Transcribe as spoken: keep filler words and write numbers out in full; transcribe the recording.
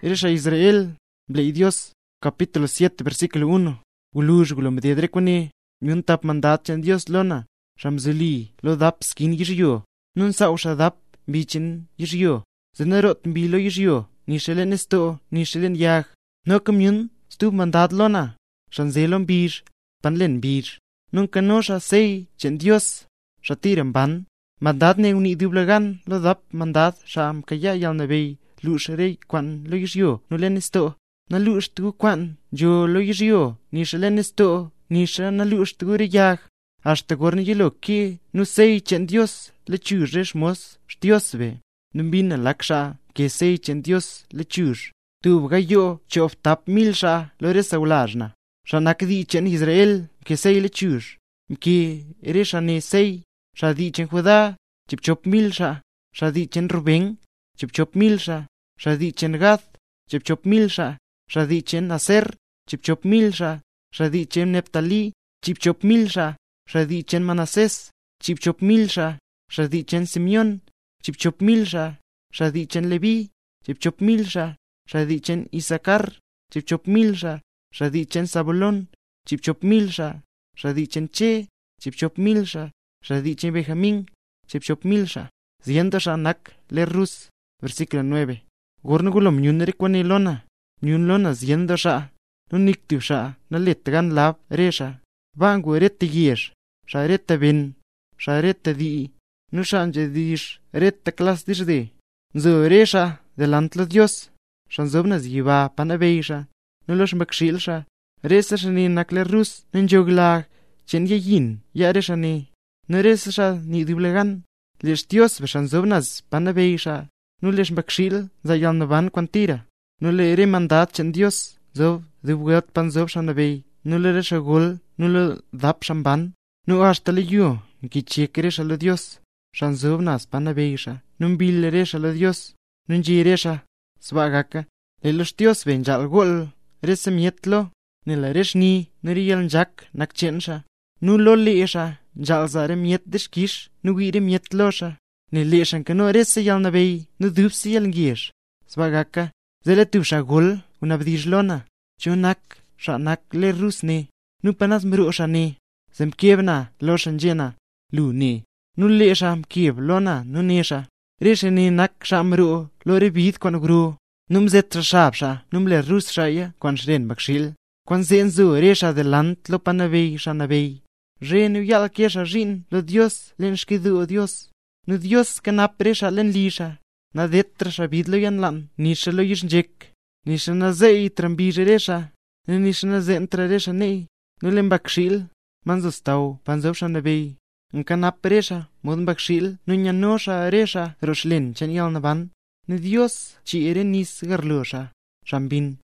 eres a Israel, blei Dios, capítulo siete, versículo uno. Gulush gulum diedrekwane, nyun tap mandat chan Dios lona, shamzuli, lo dap skin yishyo, nun sa usha dap bichin yishyo, zenerot mbilo yishyo, ni shelen esto, ni shelen yag, no kamyun, stu mandat lona, shanzelon bish, panlen bish, nun kanosha sei chan Dios, shatiram ban, mandat ne uni dublagan, lo dap mandat sham kaya yal nabey, lushare kwan lo yishyo, no len esto, na lush tu kwan, jo lo yishyo, ni shelen esto, ni sha na lush tu riyag, hasta gorni yelo ki, no sei chan Dios, le churresh mos, shtios ve, numbina laksha, que sei chan Dios, le churr, tu gayo, chof tap milsha, lo resaulajna, shanakdi chan Israel, que sei le churr, mki ereshane sei, shadi chan Judá, chipchop milsha, shadi chan Rubén, chipchop milsha, shadi chan Gad, chipchop milsha, shadi chan Aser, chipchop milsha, shadi chan Neptali, chipchop milsha, shadi chan Manasés, chipchop milsha, shadi chan Simeón, chipchop milsha, shadi chan Leví, chipchop milsha, shadi chan Isaacar, chipchop milsha, shadi chan Zabulón, chipchop milsha, shadi chan Che, chipchop milsha, shadi chan Benjamín, chipchop milsha, zienda shanak le rus, versículo nueve. Gornugulom nyunere kwanelona, nyun lona zienda sha, nuniktu sha, naletgan lab resha, vangu erette yesh, sha erette bin, sha erette di, nu shanje dish, erette klas dish de, nzo resha, delante los Dios, shanzobnas yiva panabeisha, nu los makshilsha, resa shani nakle rus, ninjoglag, chen yayin, yareshani, nu resa ni dublegan, les Dios beshanzobnas panabeisha, nu les makshil, zayal navan quantira, nu le ere mandat chen Dios, zov dubugat panzob shanabey, nu le resha gol, nu le dap shamban, nu hasta le yo, ki chekresha le Dios, shanzobnas panabeisha, nun bil resha le Dios, nun jiresha, svagaka, le los Dios ven jal gol, resemietlo, ne la reshni, neriel jak nakchensha, nu lo leesha, jal zare miet deshkish, nu gire miet losha, ne leeshan que no rese yal nabey, nu dupsi yal ngish, svagaka, zele tubsha gol, una bdijlona, chonak, shanak le rusne, nu panas mruosha ne, zem kievna, loshan jena, lu ne, nu leesha mkiev lona, nu nesha, reshe ne nak shamruo, lo rebid kwan gru, num zetra shabsha, num le rus shaya, kwan shren bakshil, kwan zenzu resha delant lo panavey shanavey, renu yal kesha rin, lo Dios, len shkidu o Dios, nu Dios kanap resha len lisha, na detra shabid lo yan lan, nisha lo yishnjek, nisha na zei trambije resha, nisha na zentra resha ne, nu len bakshil, manzo stau, panzo shanavey, nkanap resha, mod bakshil, nu nyanosha resha, roshlen chan yal navan, nu Dios chi ere nis garlosha, shambin,